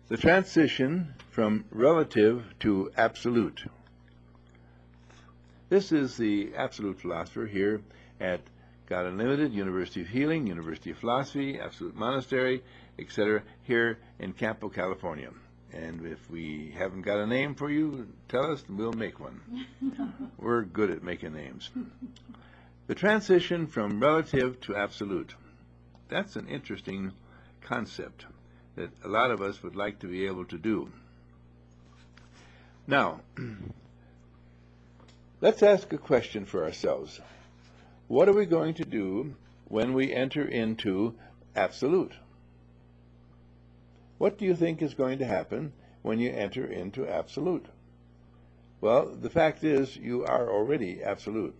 The transition from relative to absolute. This is the absolute philosopher here at God Unlimited, University of Healing, University of Philosophy, Absolute Monastery, etc., here in Campo, California. And if we haven't got a name for you, tell us and we'll make one. We're good at making names. The transition from relative to absolute. That's an interesting concept that a lot of us would like to be able to do. Now, let's ask a question for ourselves. What are we going to do when we enter into absolute? What do you think is going to happen when you enter into absolute? Well, the fact is you are already absolute.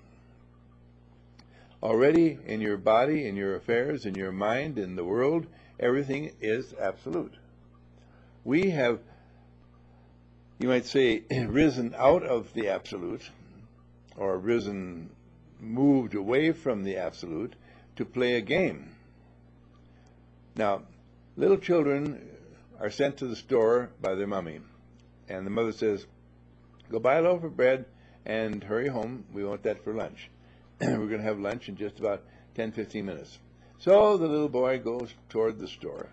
Already in your body, in your affairs, in your mind, in the world, everything is absolute. We have, you might say, risen out of the absolute, or moved away from the absolute to play a game. Now, little children are sent to the store by their mommy, and the mother says, go buy a loaf of bread and hurry home, we want that for lunch. We're going to have lunch in just about 10-15 minutes. So the little boy goes toward the store,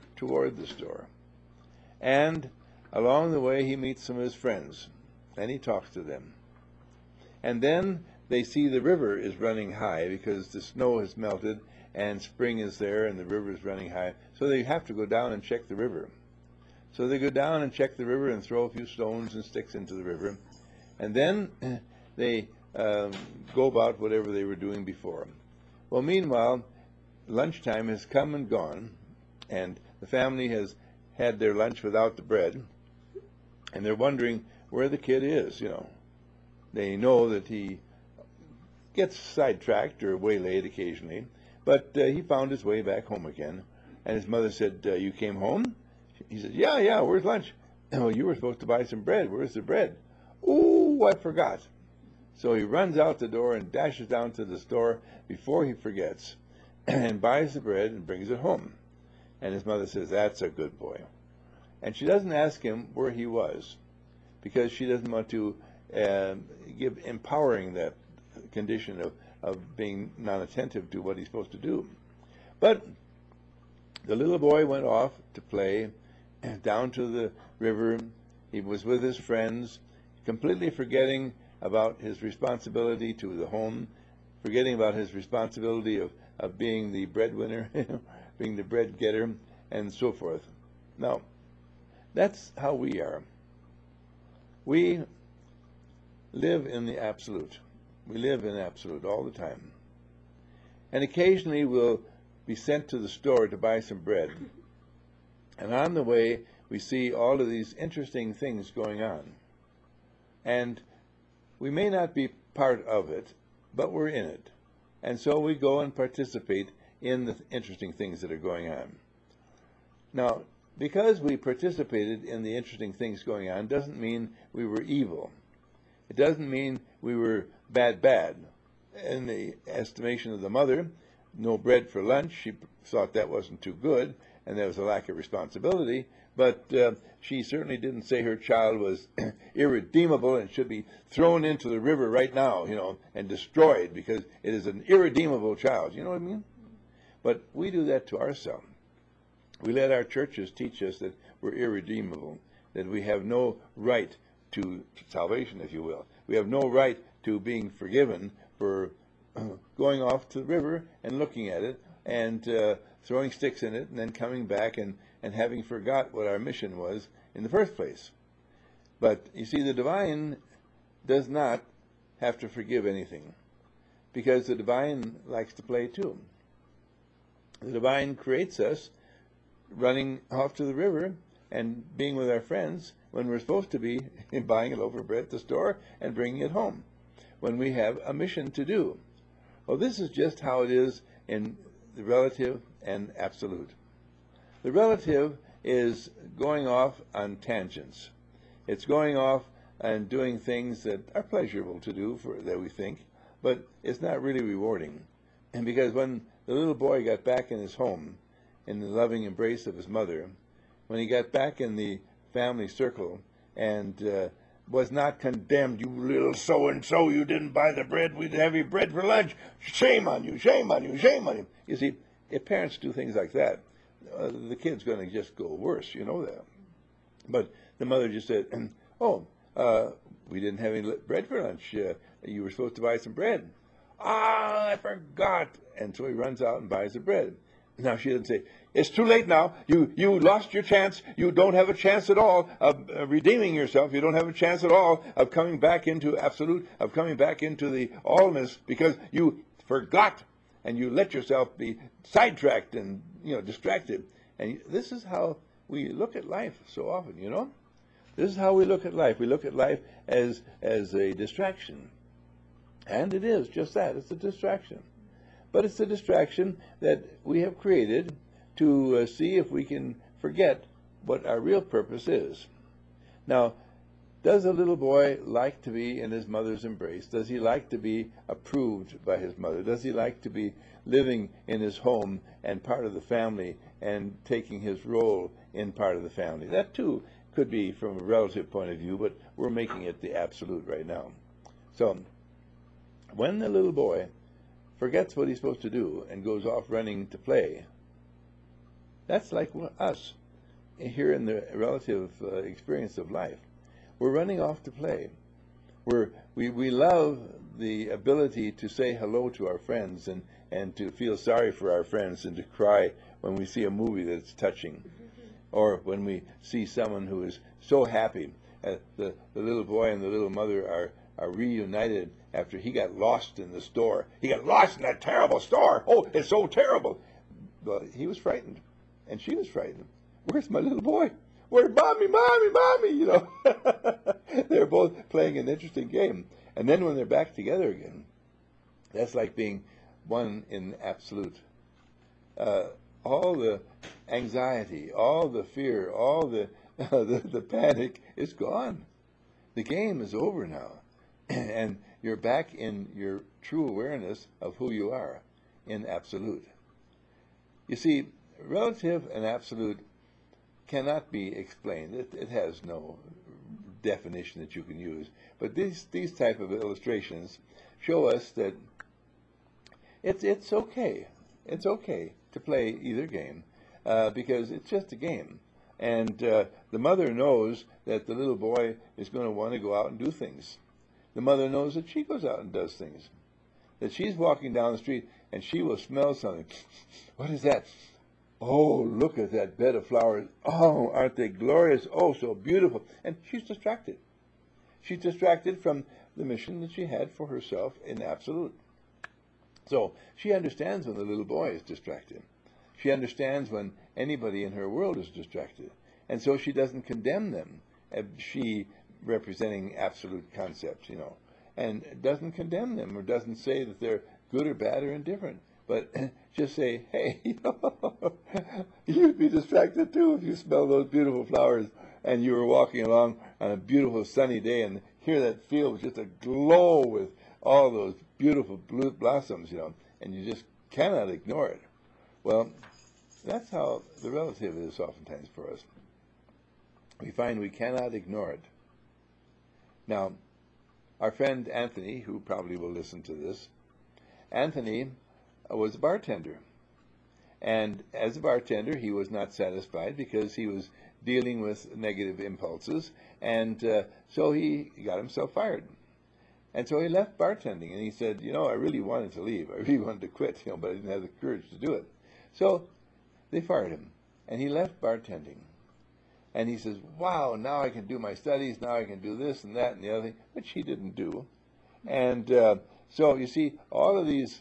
and along the way he meets some of his friends, and he talks to them. And then they see the river is running high because the snow has melted and spring is there and the river is running high. So they have to go down and check the river. So they go down and check the river and throw a few stones and sticks into the river. And then they go about whatever they were doing before. Well, meanwhile, lunchtime has come and gone, and the family has had their lunch without the bread, and they're wondering where the kid is, They know that he gets sidetracked or waylaid occasionally, but he found his way back home again. And his mother said, you came home? He said, yeah, where's lunch? Oh, you were supposed to buy some bread. Where's the bread? Oh, I forgot. So he runs out the door and dashes down to the store before he forgets and buys the bread and brings it home. And his mother says, that's a good boy. And she doesn't ask him where he was because she doesn't want to give empowering that condition of being non-attentive to what he's supposed to do. But the little boy went off to play down to the river. He was with his friends, completely forgetting about his responsibility to the home, forgetting about his responsibility of being the breadwinner, being the bread getter, and so forth. Now, that's how we are. We live in the absolute. We live in absolute all the time. And occasionally we'll be sent to the store to buy some bread. And on the way, we see all of these interesting things going on. And we may not be part of it, but we're in it. And so we go and participate in the interesting things that are going on. Now, because we participated in the interesting things going on doesn't mean we were evil. It doesn't mean we were bad. In the estimation of the mother, no bread for lunch. She thought that wasn't too good, and there was a lack of responsibility. But she certainly didn't say her child was irredeemable and should be thrown into the river right now, and destroyed because it is an irredeemable child. You know what I mean? But we do that to ourselves. We let our churches teach us that we're irredeemable, that we have no right to salvation, if you will. We have no right to being forgiven for going off to the river and looking at it and throwing sticks in it and then coming back and having forgot what our mission was in the first place. But you see, the divine does not have to forgive anything because the divine likes to play too. The divine creates us running off to the river and being with our friends when we're supposed to be buying a loaf of bread at the store and bringing it home, when we have a mission to do. Well, this is just how it is in the relative and absolute. The relative is going off on tangents. It's going off and doing things that are pleasurable to do, that we think, but it's not really rewarding. And because when the little boy got back in his home, in the loving embrace of his mother, when he got back in the family circle and was not condemned. You little so-and-so, you didn't buy the bread. We'd have your bread for lunch. Shame on you, shame on you, shame on you. You see, if parents do things like that, the kid's going to just go worse, you know that. But the mother just said, oh, we didn't have any bread for lunch. You were supposed to buy some bread. Ah, I forgot. And so he runs out and buys the bread. Now she doesn't say, it's too late now. You lost your chance. You don't have a chance at all of redeeming yourself. You don't have a chance at all of coming back into absolute, of coming back into the allness, because you forgot and you let yourself be sidetracked and distracted. And this is how we look at life so often, you know. This is how we look at life. We look at life as a distraction. And it is just that. It's a distraction. But it's a distraction that we have created to see if we can forget what our real purpose is. Now, does a little boy like to be in his mother's embrace? Does he like to be approved by his mother? Does he like to be living in his home and part of the family and taking his role in part of the family? That too could be from a relative point of view, but we're making it the absolute right now. So, when the little boy forgets what he's supposed to do and goes off running to play, that's like us here in the relative experience of life. We're running off to play. We love the ability to say hello to our friends and to feel sorry for our friends and to cry when we see a movie that's touching, or when we see someone who is so happy. The little boy and the little mother are reunited after he got lost in the store. He got lost in that terrible store. Oh, it's so terrible. But he was frightened, and she was frightened. Where's my little boy? Where's mommy, mommy, mommy? You know, they're both playing an interesting game. And then when they're back together again, that's like being one in absolute. All the anxiety, all the fear, all the panic is gone. The game is over now. And you're back in your true awareness of who you are in absolute. You see, relative and absolute cannot be explained. It has no definition that you can use. But these type of illustrations show us that it's okay. It's okay to play either game because it's just a game. And the mother knows that the little boy is going to want to go out and do things. The mother knows that she goes out and does things. That she's walking down the street and she will smell something. What is that? Oh, look at that bed of flowers. Oh, aren't they glorious? Oh, so beautiful. And she's distracted. She's distracted from the mission that she had for herself in absolute. So she understands when the little boy is distracted. She understands when anybody in her world is distracted. And so she doesn't condemn them. She representing absolute concepts, you know, and doesn't condemn them or doesn't say that they're good or bad or indifferent, but just say, hey, you'd be distracted too if you smell those beautiful flowers and you were walking along on a beautiful sunny day and hear that field just aglow with all those beautiful blue blossoms, you know, and you just cannot ignore it. Well, that's how the relative is oftentimes for us. We find we cannot ignore it. Now, our friend Anthony, who probably will listen to this, Anthony was a bartender. And as a bartender, he was not satisfied because he was dealing with negative impulses. And so he got himself fired. And so he left bartending. And he said, I really wanted to leave. I really wanted to quit, but I didn't have the courage to do it. So they fired him. And he left bartending. And he says, wow, now I can do my studies, now I can do this and that and the other thing, which he didn't do. And so, you see, all of these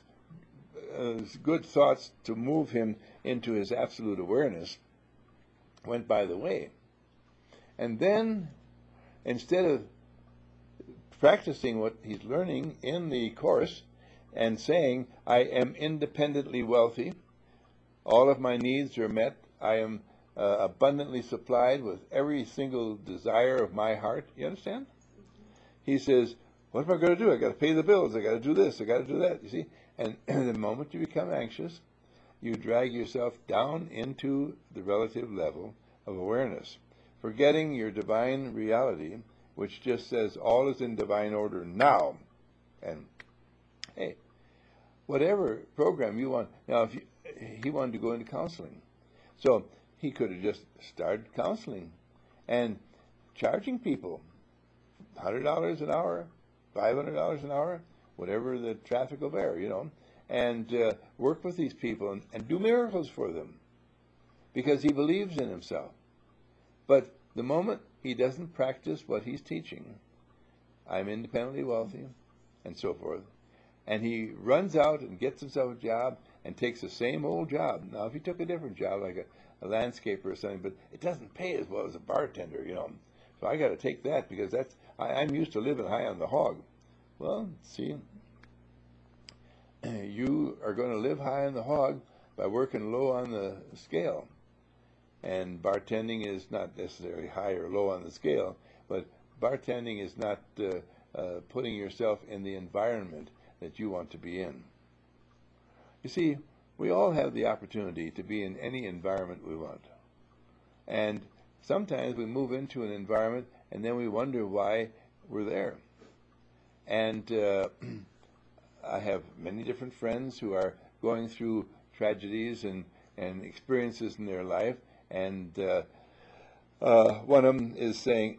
good thoughts to move him into his absolute awareness went by the way. And then, instead of practicing what he's learning in the course and saying, I am independently wealthy, all of my needs are met, I am abundantly supplied with every single desire of my heart. You understand? He says, what am I going to do? I got to pay the bills. I got to do this. I got to do that. You see? And the moment you become anxious, you drag yourself down into the relative level of awareness. forgetting your divine reality, which just says all is in divine order now. And hey, whatever program you want. Now, if he wanted to go into counseling, so he could have just started counseling and charging people $100 an hour, $500 an hour, whatever the traffic will bear, and work with these people and do miracles for them because he believes in himself. But the moment he doesn't practice what he's teaching, I'm independently wealthy and so forth, and he runs out and gets himself a job and takes the same old job. Now, if he took a different job, like a landscaper or something, but it doesn't pay as well as a bartender, So I got to take that because I'm used to living high on the hog. Well, see, you are going to live high on the hog by working low on the scale. And bartending is not necessarily high or low on the scale, but bartending is not putting yourself in the environment that you want to be in. You see, we all have the opportunity to be in any environment we want. And sometimes we move into an environment and then we wonder why we're there. And I have many different friends who are going through tragedies and experiences in their life. And one of them is saying,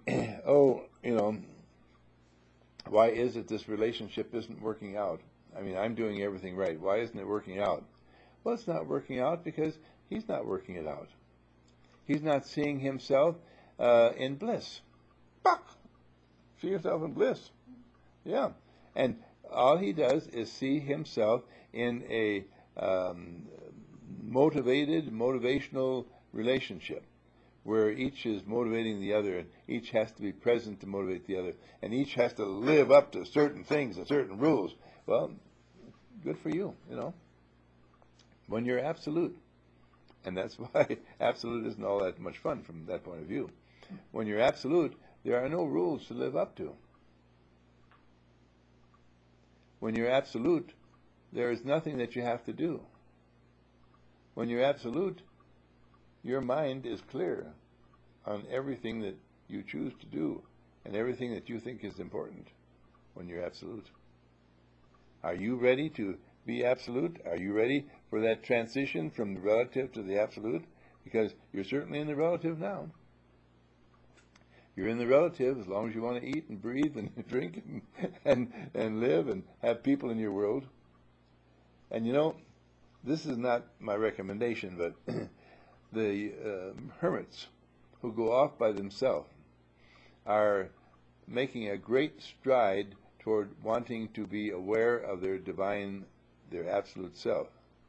why is it this relationship isn't working out? I mean, I'm doing everything right. Why isn't it working out? Well, it's not working out because he's not working it out. He's not seeing himself in bliss. Buck! See yourself in bliss. Yeah. And all he does is see himself in a motivational relationship where each is motivating the other, and each has to be present to motivate the other, and each has to live up to certain things and certain rules. Well, good for you, when you're absolute. And that's why absolute isn't all that much fun from that point of view. When you're absolute, there are no rules to live up to. When you're absolute, there is nothing that you have to do. When you're absolute, your mind is clear on everything that you choose to do and everything that you think is important when you're absolute. Are you ready to be absolute? Are you ready for that transition from the relative to the absolute? Because you're certainly in the relative now. You're in the relative as long as you want to eat and breathe and drink and live and have people in your world. And this is not my recommendation, but the hermits who go off by themselves are making a great stride toward wanting to be aware of their divine, their absolute self.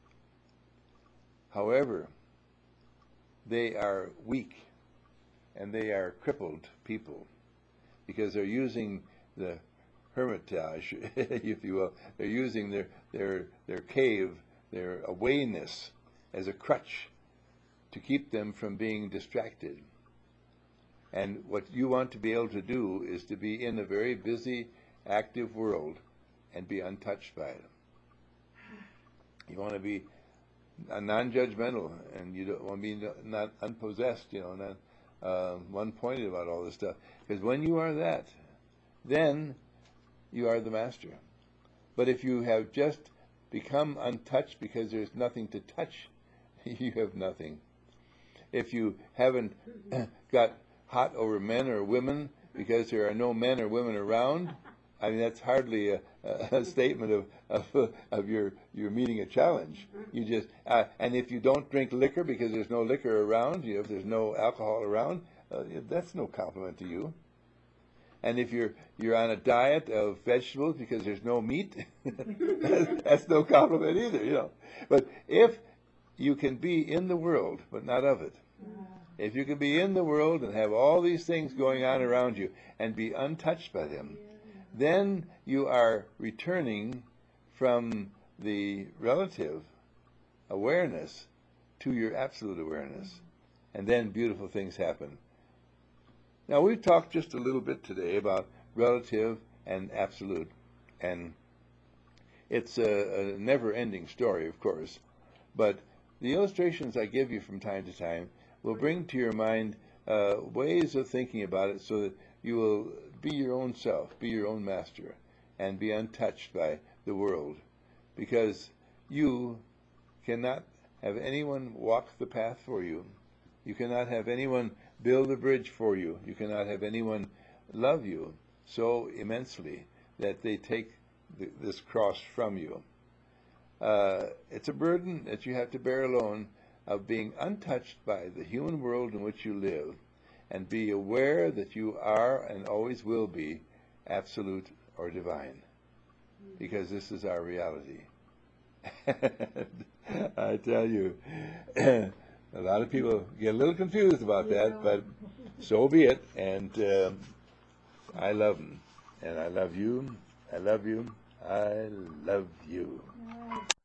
However, they are weak and they are crippled people because they're using the hermitage, if you will. They're using their cave, their awayness as a crutch to keep them from being distracted. And what you want to be able to do is to be in a very busy, active world and be untouched by it. You want to be non-judgmental, and you don't want to be not unpossessed, not one-pointed about all this stuff. Because when you are that, then you are the master. But if you have just become untouched because there's nothing to touch, you have nothing. If you haven't got hot over men or women because there are no men or women around, I mean, that's hardly a statement of your meeting a challenge. You just and if you don't drink liquor because there's no liquor around, if there's no alcohol around, that's no compliment to you. And if you're on a diet of vegetables because there's no meat, that's no compliment either. But if you can be in the world but not of it, if you can be in the world and have all these things going on around you and be untouched by them, then you are returning from the relative awareness to your absolute awareness. And then beautiful things happen. Now, we've talked just a little bit today about relative and absolute. And it's a never-ending story, of course. But the illustrations I give you from time to time will bring to your mind ways of thinking about it so that you will be your own self, be your own master, and be untouched by the world. Because you cannot have anyone walk the path for you. You cannot have anyone build a bridge for you. You cannot have anyone love you so immensely that they take this cross from you. It's a burden that you have to bear alone, of being untouched by the human world in which you live, and be aware that you are and always will be absolute or divine, because this is our reality. I tell you, a lot of people get a little confused about that, but so be it. And I love them, and I love you. I love you. I love you.